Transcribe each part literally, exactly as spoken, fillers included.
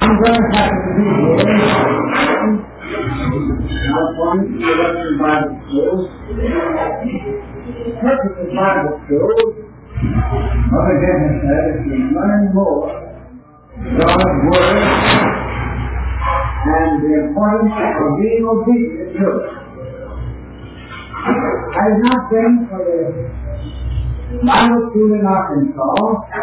I'm going to have to be here. I'm going to the Western Bible School. The purpose of Bible School, what again has said, is to learn more God's Word and the importance of being obedient to it. I have not been for the Bible School in Arkansas.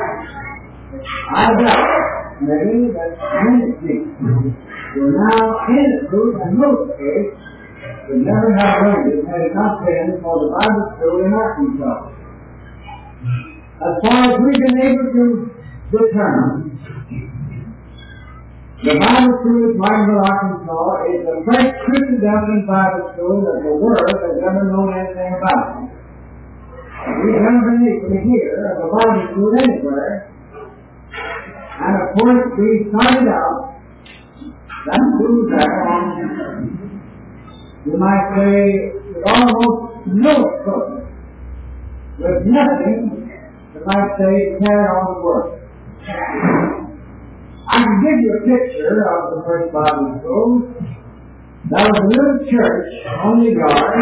I doubt maybe that many people who are now in the school and most cases would never have learned it had it not been for the Bible School in Arkansas. As far as we've been able to determine, the Bible School at Martinsville, Arkansas is the first Christendom Bible School that the world has ever known anything about. We've never been able to hear of a Bible School anywhere. And of course, we started out, that school there on, you might say, with almost no equipment, with nothing, you might say, carry on the work. I can give you a picture of the first Bible school. That was a little church on the yard,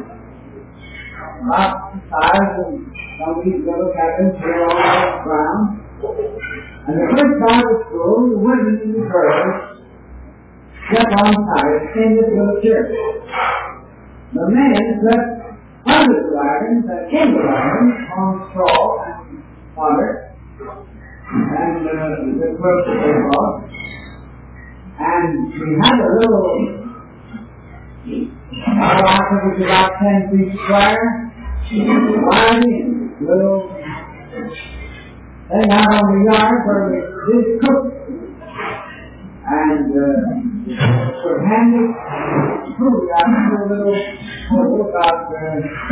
about the size of some of these little cabins here all over the ground. And the first Bible school, the women and the girls slept on site in this little church. The men slept under the wagons and in the wagons on straw and fodder and uh, the clothes that they bought. And we had a little, oh, I think it was about ten feet square, wide in, little thing out on the yard where we did cook. And uh, for handy food out of a little hole about uh,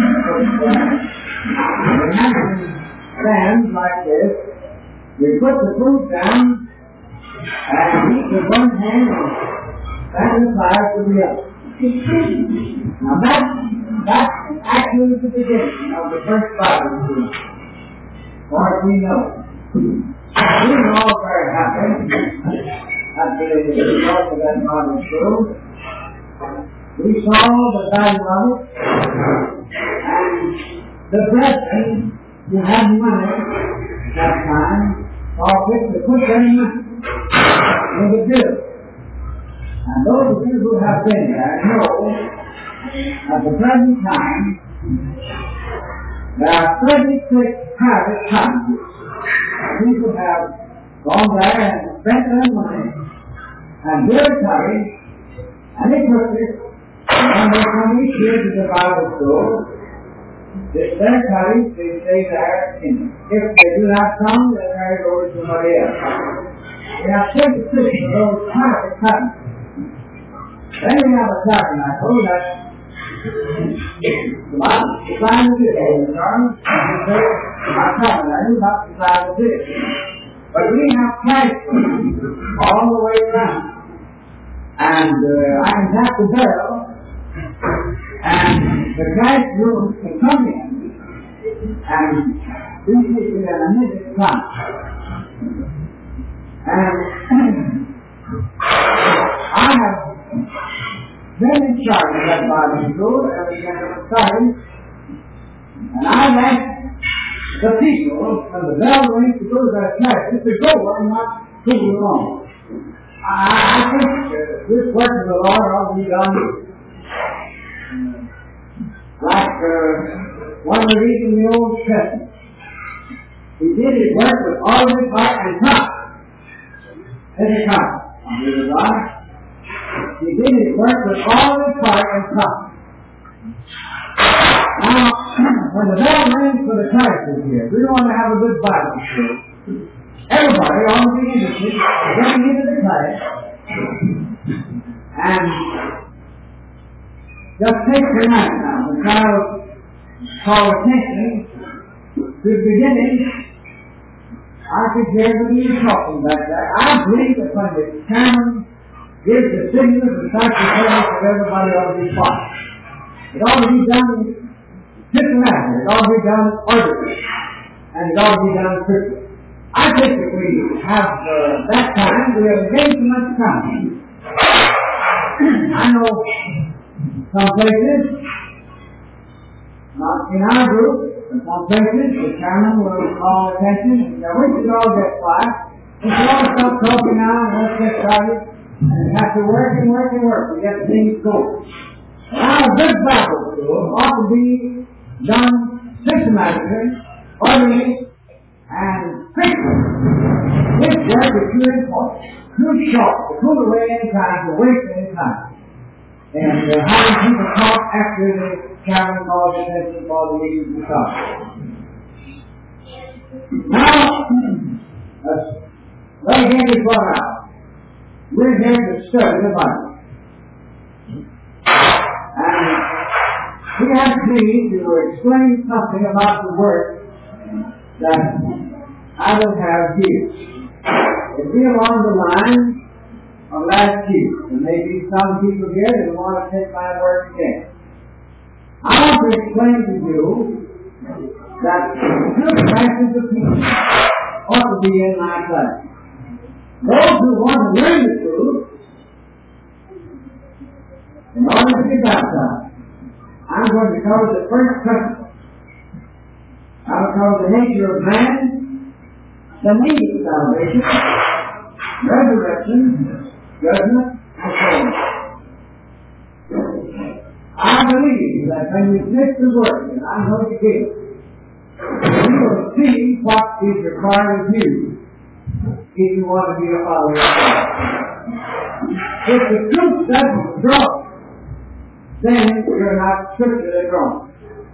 we had some stands like this. We put the food down and eat with one hand and stand the fire with the other. Now that, that's actually the beginning of the first Bible school. Or we know. We were all very happy after the result of that Bible school. We saw the value of it, and the brethren who had money at that time saw fit to put their money in the bill. And those of you who have been there know at the present time there are thirty-six private colleges. People have gone there and spent their money and built courage and equipment, and they come each year to the Bible school. It's their courage, they stay there. If they do not come, they carry it over to somebody else. We have thirty-six of those private colleges. Then we have a tabernacle that about the size of this, and say, our tabernacle about the size of this. But we have classrooms all the way around. And uh, I can tap the bell, and the classrooms can come in, and we take it in a minute's time. And I have been in charge of that Bible school ever since it was started, and I've asked the people when the bell rings to go to their classes to go and not fool along. I, I think uh, this work of the Lord ought to be done like uh, one of the reading in the Old Testament. He did his work with all his heart and tongue. Every time. He did his work with all his heart and tongue. Now, when the bell rings for the classes here, we want to have a good Bible school. Everybody ought to be interested in getting into the class and just take the night now and try to call attention to the beginning. I could hear what he was talking about that. I believe that when the chairman gives the signal to start the class, that everybody ought to be quiet. It ought to be done systematically. It ought to be done orderly. And it ought to be done quickly. I think that we have uh, that time, we have gained too much time. I know some places, not in our group, but some places, the chairman will call attention, and we should all get quiet. We should all stop talking now and let's get started. And we have to work and work and work to get things going. Now, a good Bible school ought to be done systematically, orderly, and quickly. This work is too important, too short, to pull away any time, to waste any time. And uh, having people talk after the chairman calls attention for the meeting to start. Now, let's let again be brought out. We're here to study the Bible. And we have pleased to explain something about the work that I will have here. It'll be along the line of last year. There may be some people here that want to take my work again. I want to explain to you that two classes of people ought to be in my class. Those who want to learn the truth, in order to be baptized, I'm going to cover the first principle. I will cover the nature of man, the need of salvation, resurrection, judgment, and soul. I believe that when you finish the work that I'm going to give, you will see what is required of you if you want to be a follower of God. If the truth doesn't draw, then you're not scripturally drawn.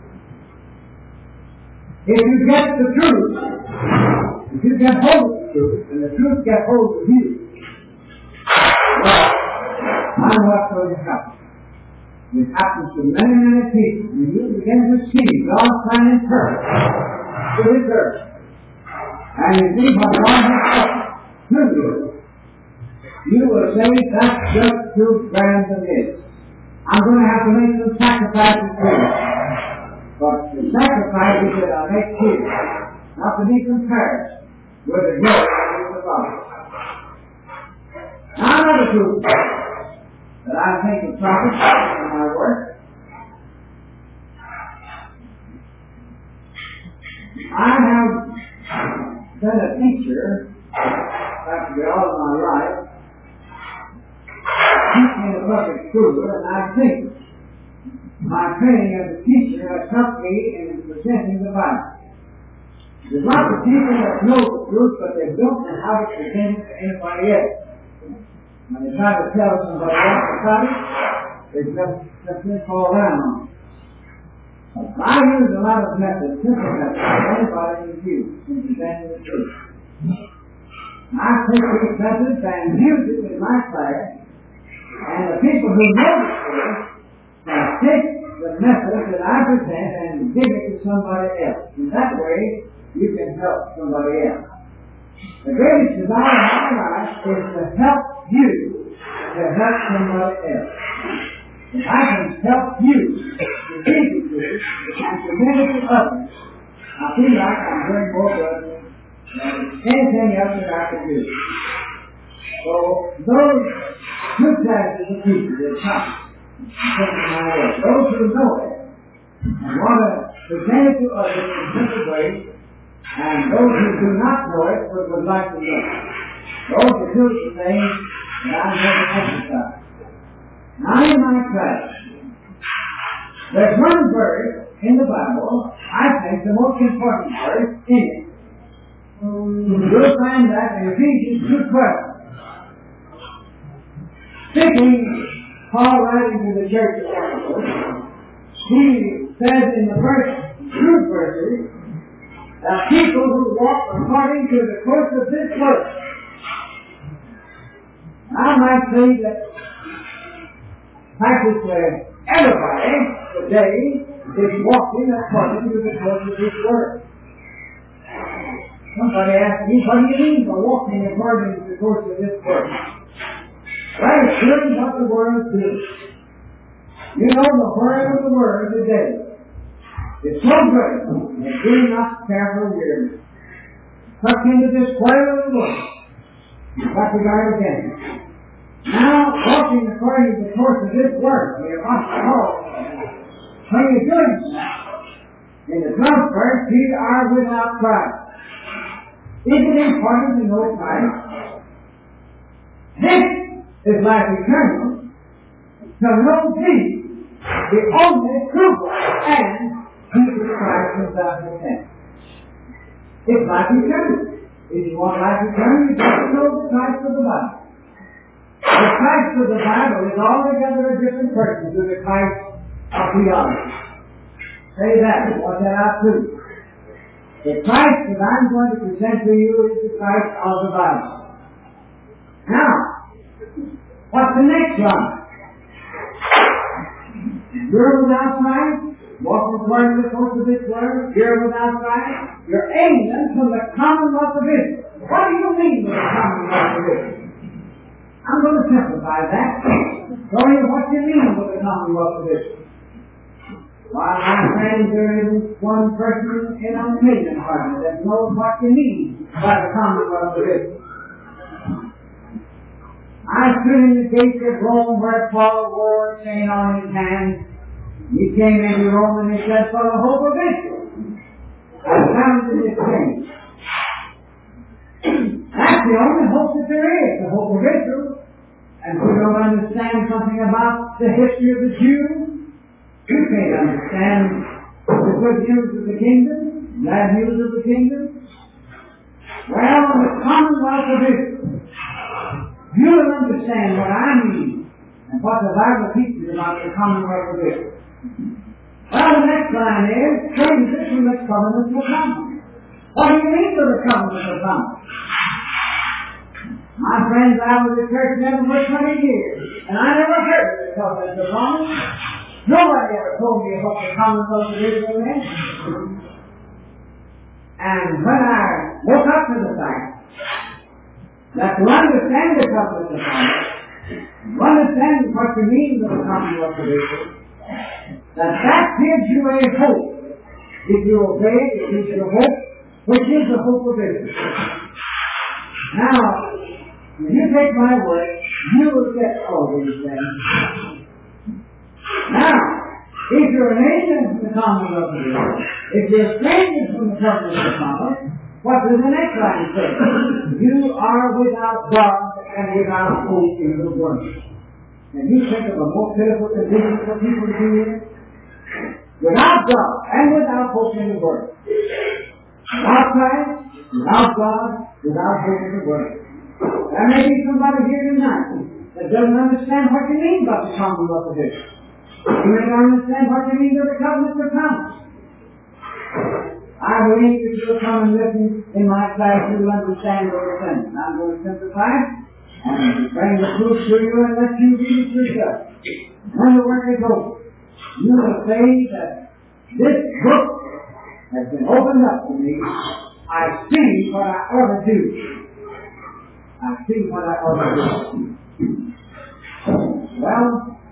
If you get the truth, if you get hold of the truth, and the truth gets hold of you, well, I know what's going to happen. It happens to many, many people, and you begin to see God's plan and purpose to His earth. And you see what God has done to you. You will say, that's just too grand of this. I'm going to have to make some sacrifices here. But the sacrifices that I make here not to be compared with the glory of the Father. Now another truth that I think is proper in my work. I have been a teacher practically all of my life, teaching in a public school, and I think my training as a teacher has helped me in presenting the Bible. There's lots of people that know the truth, but they don't know how to present it to anybody else. When they try to tell somebody else about it, they just simply fall down on it. I use a lot of methods, simple methods, that anybody can use in presenting the truth. I take these methods and use it in my class, and the people who know the truth can take the method that I present and give it to somebody else. In that way, you can help somebody else. The greatest desire of my life is to help you to help somebody else. If I can help you to read the truth and to minister to others, I feel like I'm doing more good than anything else that I can do. So those two classes of people that come taking my way, those who know it and want to present it to others in a simple way, and those who do not know it but would like to know it. Those are two things that I'm going to emphasize. Now in my class, there's one verse in the Bible, I think the most important verse in it. You'll find that in Ephesians two twelve. Speaking, Paul writing to the church of Ephesus, he says in the first two verses that people who walk according to the course of this world. I might say that practically everybody today is walking according to the course of this world. Somebody asked me, what do you mean by walking according to the course of this world? Well, it's doing what the world does. You know, the word of the word today is so great that we're not careful with it. Tucked into this coil of the world. You've got to guard against it. Now, walking according to the course of this work, we must know when you're doing that. In the twelfth verse, we are without Christ. Is it important to know Christ? This is life eternal. To know thee, the only true God, and Jesus Christ himself has sent. It's life eternal. If you want life eternal, you got to know the Christ of the Bible. The Christ of the Bible is altogether a different person to the Christ of theology. Say that, watch that out too. The Christ that I'm going to present to you is the Christ of the Bible. Now, what's the next one? You're without Christ, walking according to the course of this word. You're without Christ. You're alien from the commonwealth of Israel. What do you mean with the commonwealth of Israel? I'm going to simplify that. Show you what you mean with the commonwealth of Israel. While my friends, there isn't one person in a million hearts that knows what you mean by the commonwealth of Israel. I stood in the gates of Rome where Paul wore a chain on his hand. He came into Rome and he said, for the hope of Israel, I found in this chain. That's the only hope that there is, the hope of Israel. And if you don't understand something about the history of the Jews, you can't understand the good news of the kingdom, bad news of the kingdom. Well, the commonwealth of Israel, you'll understand what I mean and what the Bible teaches about the commonwealth of Israel. Well, the next line is, strangers from the covenant of promise. What do you mean by the covenant of promise? My friends, I was at church never for twenty years, and I never heard of the covenant of promise. Nobody ever told me what the commonwealth of Israel is. And when I woke up to the fact that to understand the covenant of promise, to understand what you mean by the commonwealth of Israel, that that gives you a hope. If you obey it, it gives you a hope, which is the hope of Israel. Now, when you take my word, you will get all these things. Now, if you're an alien from the commonwealth of Israel, if you're strangers from the covenant of promise, what does the next line say? You are without God and without hope in the world. And you think of a more pitiful condition for people to be in? Without God and without hope in the world. Without Christ, without God, without hope in the world. There may be somebody here tonight that doesn't understand what you mean by the commonwealth of Israel. You may not understand what you mean by the covenant of promise. I believe if you'll come and listen in my class, you'll understand those things. I'm going to simplify and bring the proof to you and let you read it yourself. When the work is over, you will say that this book has been opened up to me. I see what I ought to do. I see what I ought to do. Well,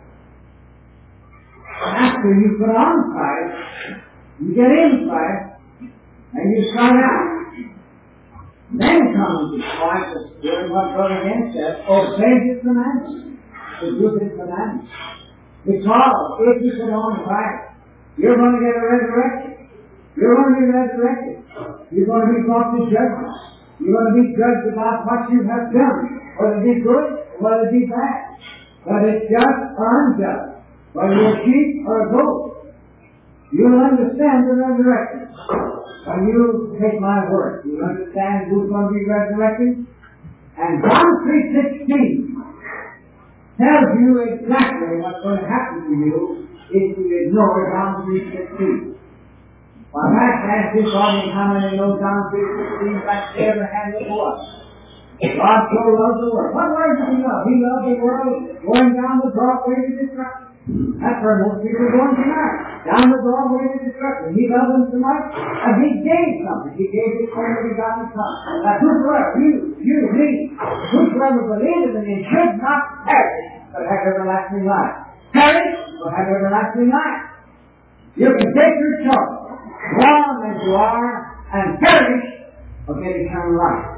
after you put on Christ, you get in Christ, and you start out. Then comes the point of doing what Brother Hinn says, obey His commandments, to do His commandments. Because if you put on Christ, you're going to get a resurrection. You're going to be resurrected. You're going to be brought to judgment. You're going to be judged about what you have done, whether it be good or whether it be bad, whether it's just or unjust, whether you're a sheep or a goat. You'll understand the resurrection. When you take my word, you'll understand who's going to be resurrected. And John three sixteen tells you exactly what's going to happen to you if you ignore John three sixteen. Well, Max asked this audience how many know John three sixteen back there to hand it to us. God so loves the world. What word does He love? He loves the world going down the broad way to destruction. That's where most people are going tonight. Down the broad way to destruction. He loved them so much, and He gave something. He gave His only begotten Son. That whosoever, you, you, me, whosoever believes in Him should not perish, but have everlasting life. Perish, but have everlasting life. You can take your choice. Go on as you are, and perish, of getting eternal life.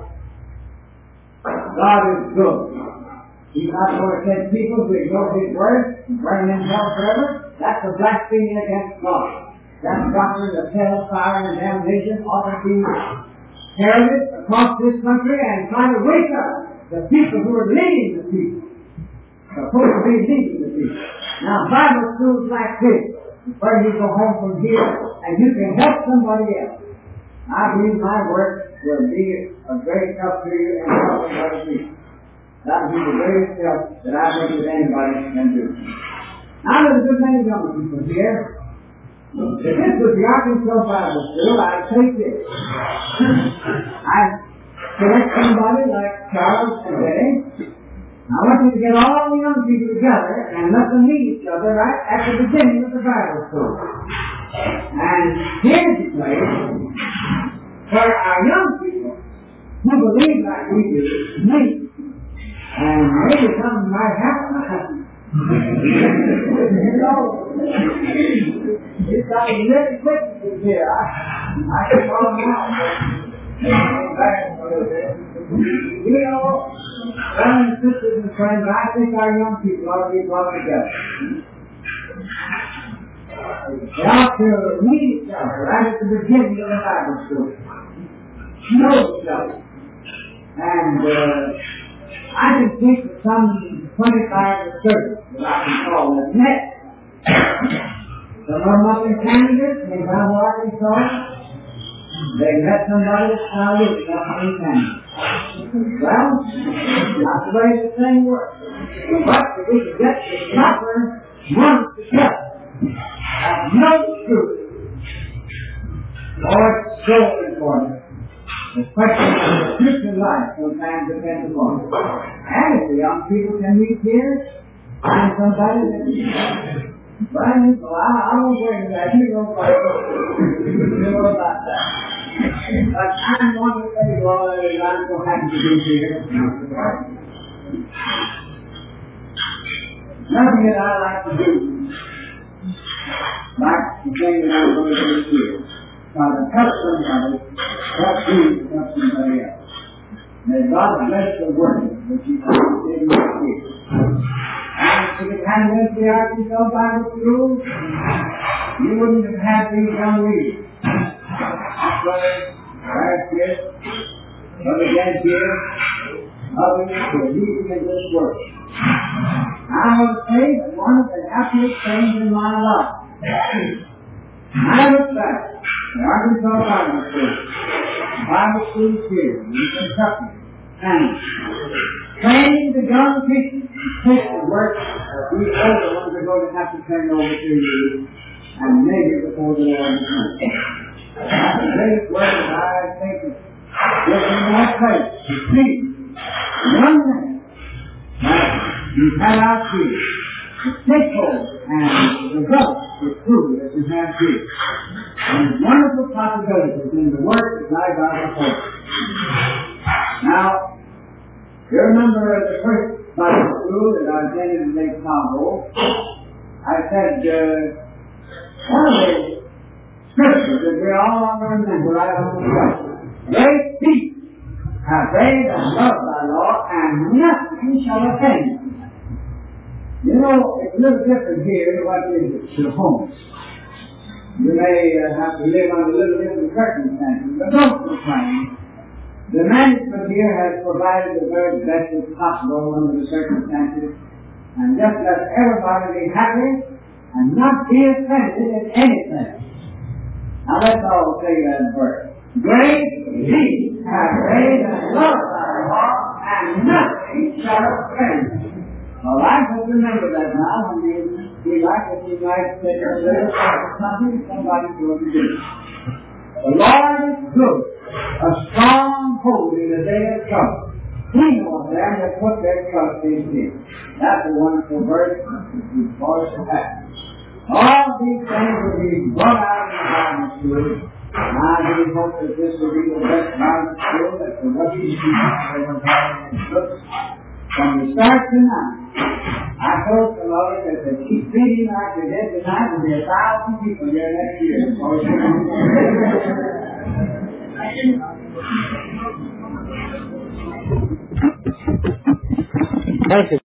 God is good. He's not going to send people to ignore His word and burn in hell forever. That's a blasphemy against God. That doctrine of hell, fire, and damnation ought to be heralded across this country and try to wake up the people who are leading the people. Supposed to be leading the people. Now, Bible schools like this, where you go home from here and you can help somebody else. I believe my work will be a great help to you and helping other people. That will be the greatest help that I think that anybody can do. Now, there's a good many young people here. If this was the Arkansas Bible School, I'd take this. I'd select somebody like Charles today. I want you to get all the young people together and let them meet each other right at the beginning of the Bible School. And here's the place where our young people who believe like we do meet. And maybe something might happen. You know, it's got a little quickness here. I, I can call them out. You know, brothers and sisters and friends, I think our young people ought to be brought together. They ought to meet each other right at the beginning of the Bible school. Know each other. And uh, I can think of some twenty-five or thirty that I can call them met. Some of them up in Kansas, in South Arkansas. They met somebody that's now living up in Kansas. Well, that's the way the thing works. But if we can get the proper ones together, that's no truth. Lord, so important. The question of the Christian life sometimes depends upon it. And if the young people can meet here, find somebody that Brian, well, I, I won't go into that. You know about You know about that. But I'm one of the things, Lord, that I'm so happy to be here. Nothing that I like to do, like the thing that I'm going to do here. Now, to help somebody, help you to help somebody else. May God bless the word that you did not hear. And if it hadn't been for the Arkansas Bible School, you wouldn't have had these young leaders. Brother, right here, Brother Dad here, others who are leading in this work. I want to say that one of the happiest things in my life, I look back the Arkansas Bible School, Bible School here in Kentucky, and training the young people to take the work that we older ones are going to have to turn over to you and maybe before the Lord comes. That's the greatest work that I think is in that place to see young men that you've had out here to take hold and develop the fruit that you have here. And wonderful possibilities in the work that I got before. Now, you remember the first Bible school that I attended in Lake Tahoe, I said, uh, one of the scriptures that we all want to remember right on the front. Great peace have they that love thy law, and nothing shall offend them. You know, it's a little different here than what it is to home. You may uh, have to live under a little different circumstances, but don't complain. The management here has provided the very best as possible under the circumstances, and just let everybody be happy and not be offended at anything. Now let's all say that verse. Great peace have they that love thy law, and nothing shall offend them. Well, I can remember that now, and you be like if you might take a little something somebody's going to do. The Lord is good, a strong hold in the day of trouble. He knows them that put their trust in Him. That's a wonderful verse for us to have. All these things will be brought out in the Bible school. And I really hope that this will be the best Bible school that the Russian people ever had in books. From the start to now, I told the Lord that if they keep reading like they did tonight, there'll be a thousand people here next year. Thank you.